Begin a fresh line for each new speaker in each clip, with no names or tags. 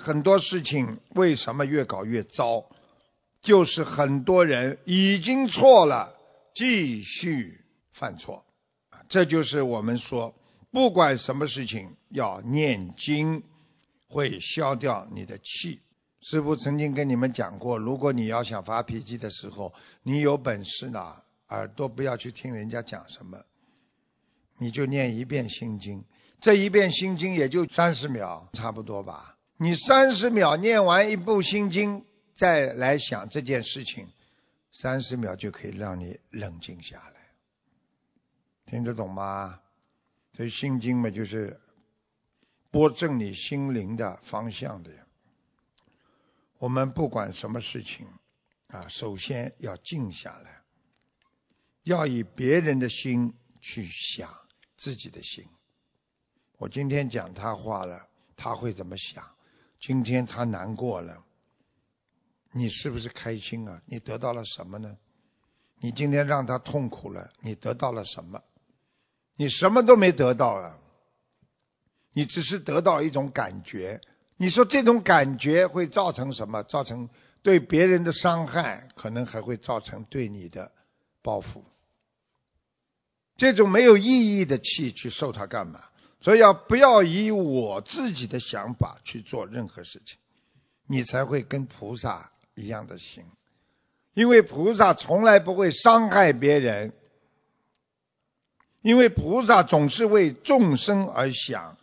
很多事情为什么越搞越糟，就是很多人已经错了，继续犯错。这就是我们说，不管什么事情要念经，会消掉你的气。师父曾经跟你们讲过，如果你要想发脾气的时候，你有本事呢，耳朵不要去听人家讲什么，你就念一遍心经。这一遍心经也就30秒，差不多吧。你30秒念完一部心经，再来想这件事情，30秒就可以让你冷静下来。听得懂吗？所以心经嘛，就是拨正你心灵的方向的。我们不管什么事情首先要静下来，要以别人的心去想自己的心。我今天讲他话了，他会怎么想？今天他难过了，你是不是开心啊？你得到了什么呢？你今天让他痛苦了，你得到了什么？你什么都没得到啊，你只是得到一种感觉。你说这种感觉会造成什么？造成对别人的伤害，可能还会造成对你的报复。这种没有意义的气去受它干嘛？所以不要以我自己的想法去做任何事情，你才会跟菩萨一样的行。因为菩萨从来不会伤害别人，因为菩萨总是为众生而想，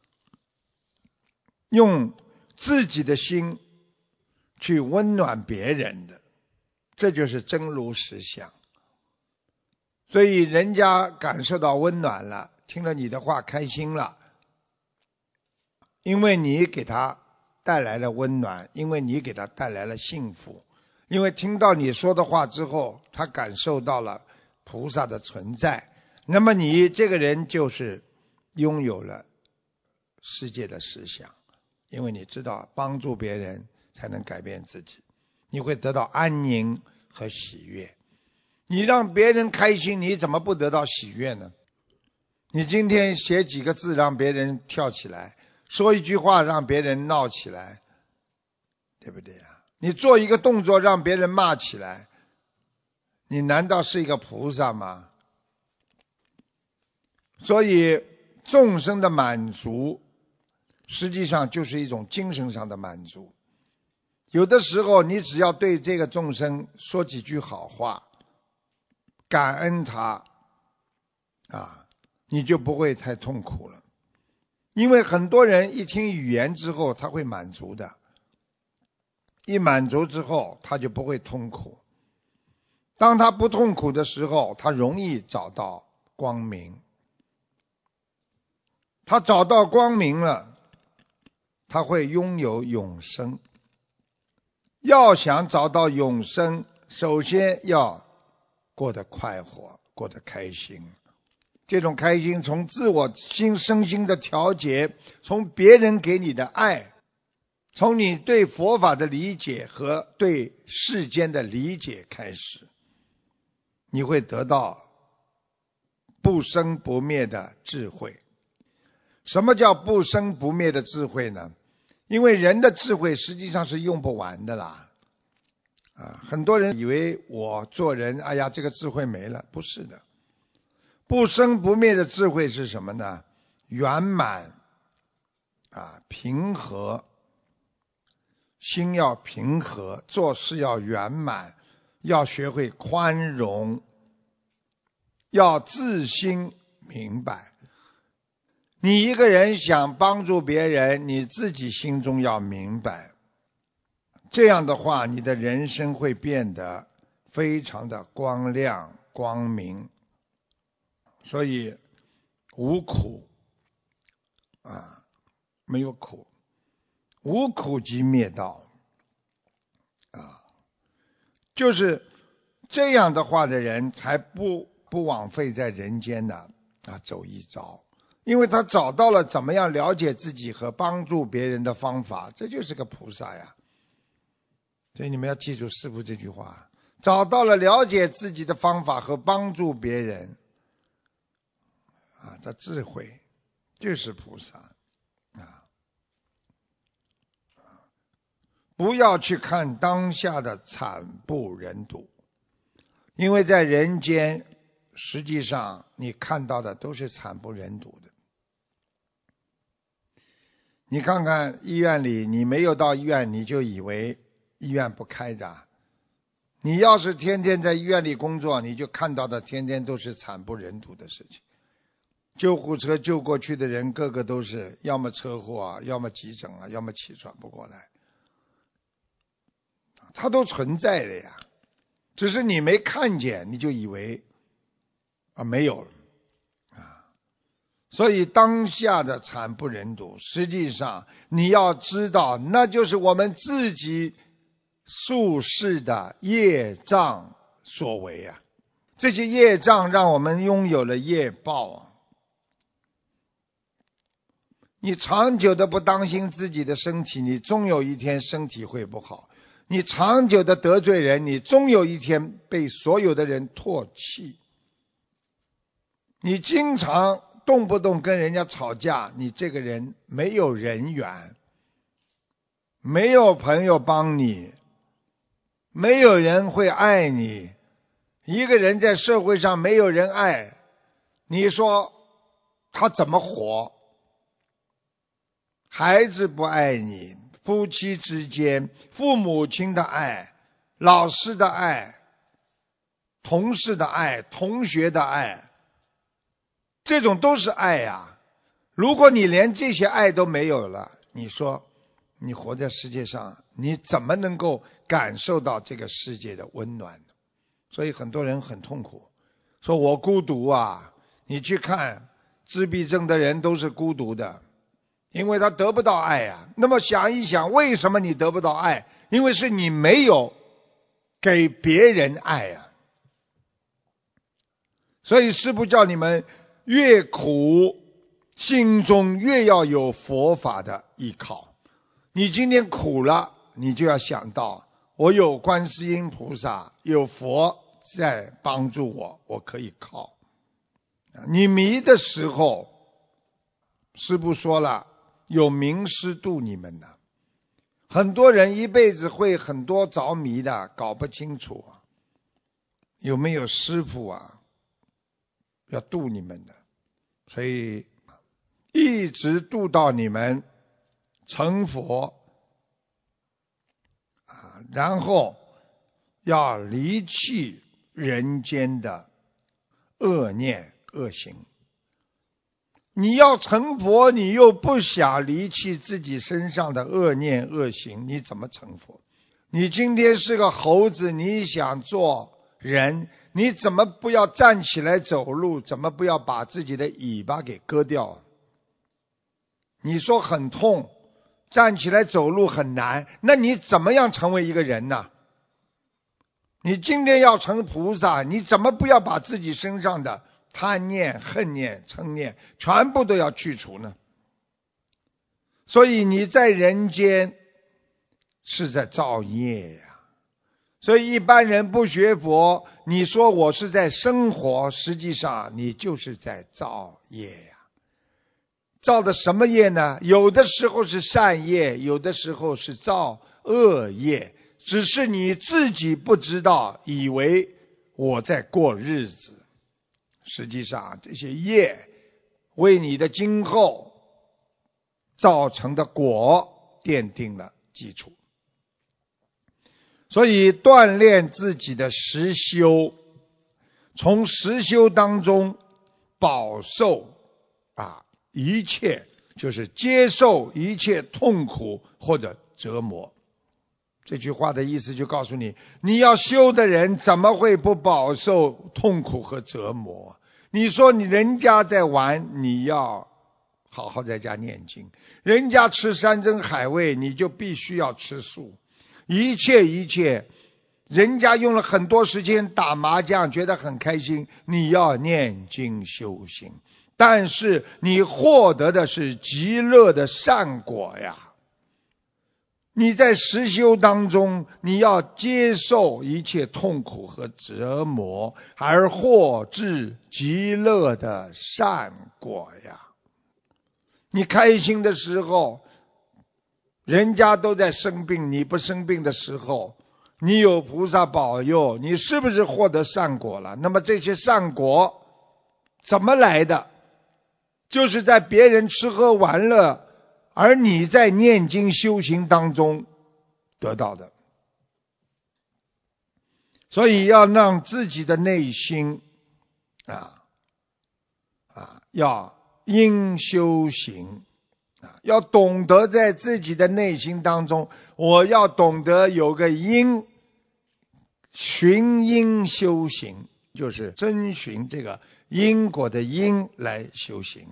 用自己的心去温暖别人的，这就是真如实相。所以人家感受到温暖了，听了你的话开心了，因为你给他带来了温暖，因为你给他带来了幸福，因为听到你说的话之后，他感受到了菩萨的存在，那么你这个人就是拥有了世界的实相，因为你知道帮助别人才能改变自己，你会得到安宁和喜悦。你让别人开心，你怎么不得到喜悦呢？你今天写几个字让别人跳起来，说一句话让别人闹起来，对不对啊？你做一个动作让别人骂起来，你难道是一个菩萨吗？所以众生的满足实际上就是一种精神上的满足。有的时候你只要对这个众生说几句好话，感恩他你就不会太痛苦了。因为很多人一听语言之后他会满足的，一满足之后他就不会痛苦。当他不痛苦的时候，他容易找到光明。他找到光明了，他会拥有永生。要想找到永生，首先要过得快活，过得开心。这种开心从自我身心的调节，从别人给你的爱，从你对佛法的理解和对世间的理解开始，你会得到不生不灭的智慧。什么叫不生不灭的智慧呢？因为人的智慧实际上是用不完的啦。很多人以为我做人，哎呀，这个智慧没了，不是的。不生不灭的智慧是什么呢？圆满平和，心要平和，做事要圆满，要学会宽容，要自心明白。你一个人想帮助别人，你自己心中要明白，这样的话你的人生会变得非常的光亮光明。所以无苦没有苦，无苦即灭道就是这样的话的人才不枉费在人间的走一遭，因为他找到了怎么样了解自己和帮助别人的方法，这就是个菩萨呀。所以你们要记住师父这句话，找到了了解自己的方法和帮助别人的智慧，就是菩萨不要去看当下的惨不忍睹，因为在人间实际上你看到的都是惨不忍睹的。你看看医院里，你没有到医院你就以为医院不开的，你要是天天在医院里工作，你就看到的天天都是惨不忍睹的事情。救护车救过去的人个个都是要么车祸啊，要么急诊啊，要么气喘不过来，它都存在的呀，只是你没看见，你就以为没有了啊。所以当下的惨不忍睹，实际上你要知道，那就是我们自己宿世的业障所为啊。这些业障让我们拥有了业报啊。你长久的不当心自己的身体，你终有一天身体会不好。你长久的得罪人，你终有一天被所有的人唾弃。你经常动不动跟人家吵架，你这个人没有人缘，没有朋友帮你，没有人会爱你。一个人在社会上没有人爱，你说他怎么活？孩子不爱你，夫妻之间，父母亲的爱，老师的爱，同事的爱，同学的爱，这种都是爱呀。如果你连这些爱都没有了，你说你活在世界上，你怎么能够感受到这个世界的温暖呢？所以很多人很痛苦，说我孤独啊。你去看自闭症的人都是孤独的，因为他得不到爱啊。那么想一想，为什么你得不到爱？因为是你没有给别人爱啊。所以师父叫你们越苦，心中越要有佛法的依靠。你今天苦了，你就要想到，我有观世音菩萨，有佛在帮助我，我可以靠。你迷的时候，师父说了，有名师度你们的。很多人一辈子会很多着迷的，搞不清楚有没有师父啊，要度你们的。所以一直度到你们成佛然后要离弃人间的恶念恶行。你要成佛，你又不想离弃自己身上的恶念恶行，你怎么成佛？你今天是个猴子，你想做人，你怎么不要站起来走路？怎么不要把自己的尾巴给割掉？你说很痛，站起来走路很难，那你怎么样成为一个人呢？你今天要成菩萨，你怎么不要把自己身上的贪念、恨念、嗔念全部都要去除呢？所以你在人间是在造业呀。所以一般人不学佛，你说我是在生活，实际上你就是在造业呀。造的什么业呢？有的时候是善业，有的时候是造恶业，只是你自己不知道，以为我在过日子。实际上这些业为你的今后造成的果奠定了基础。所以锻炼自己的实修，从实修当中饱受一切，就是接受一切痛苦或者折磨。这句话的意思就告诉你，你要修的人怎么会不饱受痛苦和折磨？你说你人家在玩，你要好好在家念经，人家吃山珍海味，你就必须要吃素。一切人家用了很多时间打麻将觉得很开心，你要念经修行，但是你获得的是极乐的善果呀。你在实修当中，你要接受一切痛苦和折磨，而获至极乐的善果呀。你开心的时候， 人家都在生病，你不生病的时候，你有菩萨保佑，你是不是获得善果了？那么这些善果怎么来的？就是在别人吃喝玩乐，而你在念经修行当中得到的。所以要让自己的内心要因修行要懂得在自己的内心当中，我要懂得有个因，循因修行，就是遵循这个因果的因来修行，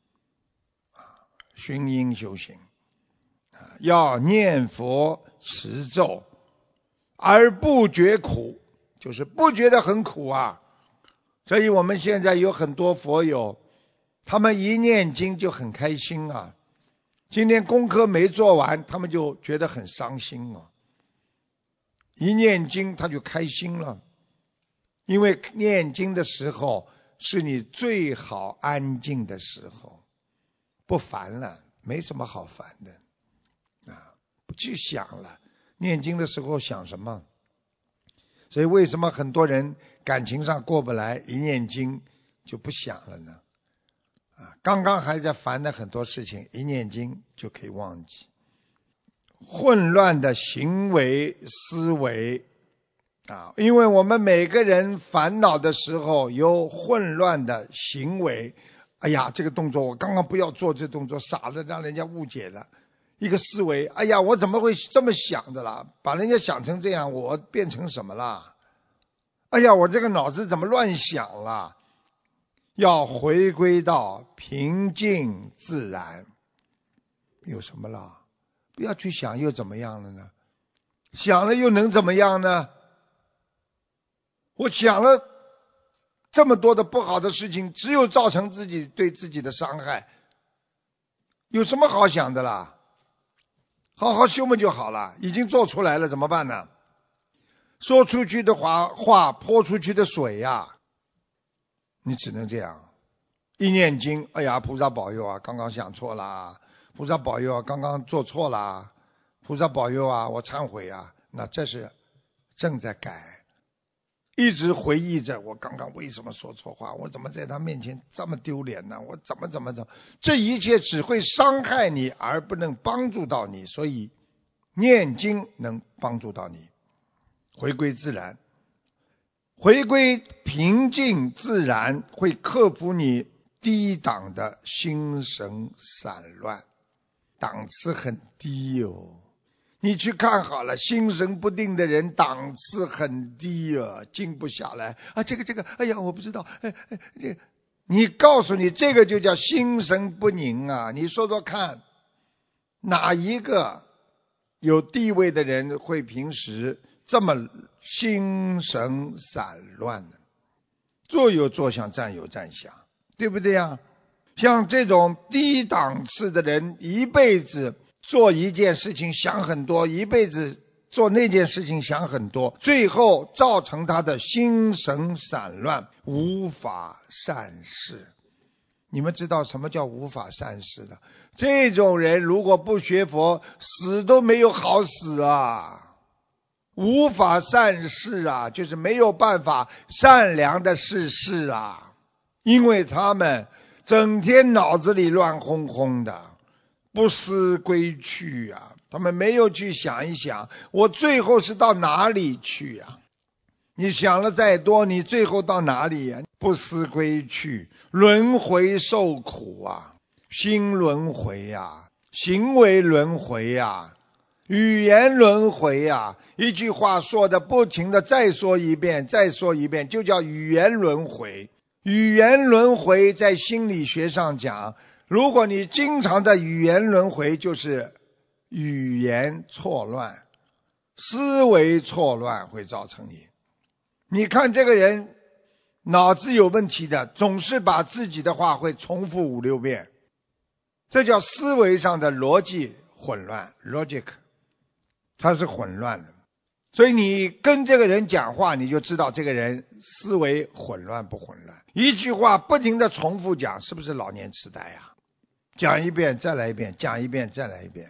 循因修行，要念佛持咒而不觉苦，就是不觉得很苦啊。所以我们现在有很多佛友，他们一念经就很开心啊，今天功课没做完，他们就觉得很伤心啊。一念经他就开心了，因为念经的时候是你最好安静的时候，不烦了，没什么好烦的不去想了。念经的时候想什么？所以为什么很多人感情上过不来，一念经就不想了呢？刚刚还在烦的很多事情，一念经就可以忘记。混乱的行为思维因为我们每个人烦恼的时候有混乱的行为，哎呀，这个动作我刚刚不要做，这动作傻了，让人家误解了。一个思维，哎呀，我怎么会这么想的啦？把人家想成这样，我变成什么啦？哎呀，我这个脑子怎么乱想了？要回归到平静自然。有什么啦？不要去想又怎么样了呢？想了又能怎么样呢？我想了这么多的不好的事情，只有造成自己对自己的伤害，有什么好想的啦？好好修嘛就好了，已经做出来了，怎么办呢？说出去的话泼出去的水你只能这样。一念经，哎呀，菩萨保佑刚刚想错了，菩萨保佑刚刚做错了，菩萨保佑我忏悔那这是正在改。一直回忆着我刚刚为什么说错话，我怎么在他面前这么丢脸呢？我怎么这一切只会伤害你而不能帮助到你。所以念经能帮助到你回归自然，回归平静自然，会克服你低档的心神散乱，档次很低你去看好了，心神不定的人档次很低静不下来这个哎呀我不知道你告诉你这个就叫心神不宁你说说看，哪一个有地位的人会平时这么心神散乱呢？坐有坐想，站有站想，对不对像这种低档次的人，一辈子做一件事情想很多，一辈子做那件事情想很多，最后造成他的心神散乱，无法善事。你们知道什么叫无法善事的？这种人如果不学佛，死都没有好死无法善事就是没有办法善良的事因为他们整天脑子里乱哄哄的，不思归去他们没有去想一想，我最后是到哪里去你想了再多，你最后到哪里不思归去，轮回受苦心轮回行为轮回语言轮回一句话说的不停的再说一遍再说一遍，就叫语言轮回。语言轮回在心理学上讲，如果你经常的语言轮回，就是语言错乱，思维错乱会造成你看这个人脑子有问题的，总是把自己的话会重复5、6遍，这叫思维上的逻辑混乱 logic， 它是混乱的。所以你跟这个人讲话，你就知道这个人思维混乱不混乱。一句话不停的重复讲，是不是老年痴呆讲一遍再来一遍，讲一遍再来一遍。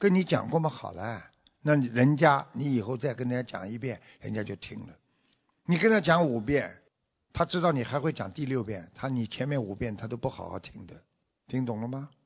跟你讲过吗？好了，那人家你以后再跟人家讲一遍，人家就听了。你跟他讲5遍，他知道你还会讲第6遍，你前面5遍他都不好好听的，听懂了吗？